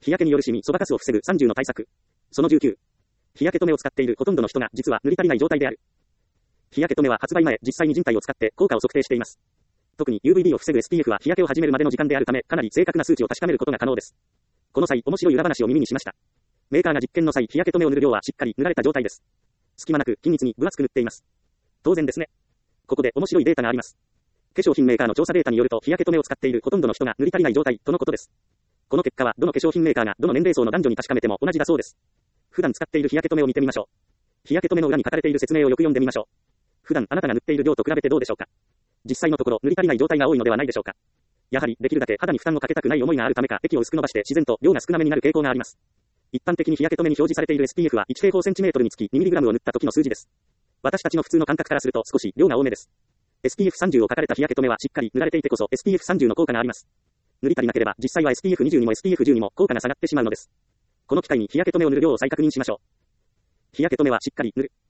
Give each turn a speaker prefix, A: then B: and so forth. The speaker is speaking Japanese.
A: 日焼けによるシミ、そばかすを防ぐ30の対策。その19。日焼け止めを使っているほとんどの人が実は塗り足りない状態である。日焼け止めは発売前、実際に人体を使って効果を測定しています。特に UVB を防ぐ SPF は日焼けを始めるまでの時間であるため、かなり正確な数値を確かめることが可能です。この際、面白い裏話を耳にしました。メーカーが実験の際、日焼け止めを塗る量はしっかり塗られた状態です。隙間なく均一に分厚く塗っています。当然ですね。ここで面白いデータがあります。化粧品メーカーの調査データによると、日焼け止めを使っているほとんどの人が塗り足りない状態とのことです。この結果はどの化粧品メーカーがどの年齢層の男女に確かめても同じだそうです。普段使っている日焼け止めを見てみましょう。日焼け止めの裏に書かれている説明をよく読んでみましょう。普段あなたが塗っている量と比べてどうでしょうか。実際のところ塗り足りない状態が多いのではないでしょうか。やはりできるだけ肌に負担をかけたくない思いがあるためか、液を薄く伸ばして自然と量が少なめになる傾向があります。一般的に日焼け止めに表示されている SPF は1平方センチメートルにつき 2mg を塗った時の数字です。私たちの普通の感覚からすると少し量が多めです。SPF30 を書かれた日焼け止めはしっかり塗られていてこそ SPF30 の効果があります。塗り足りなければ実際は SPF20 にも SPF10 にも効果が下がってしまうのです。この機会に日焼け止めを塗る量を再確認しましょう。日焼け止めはしっかり塗る。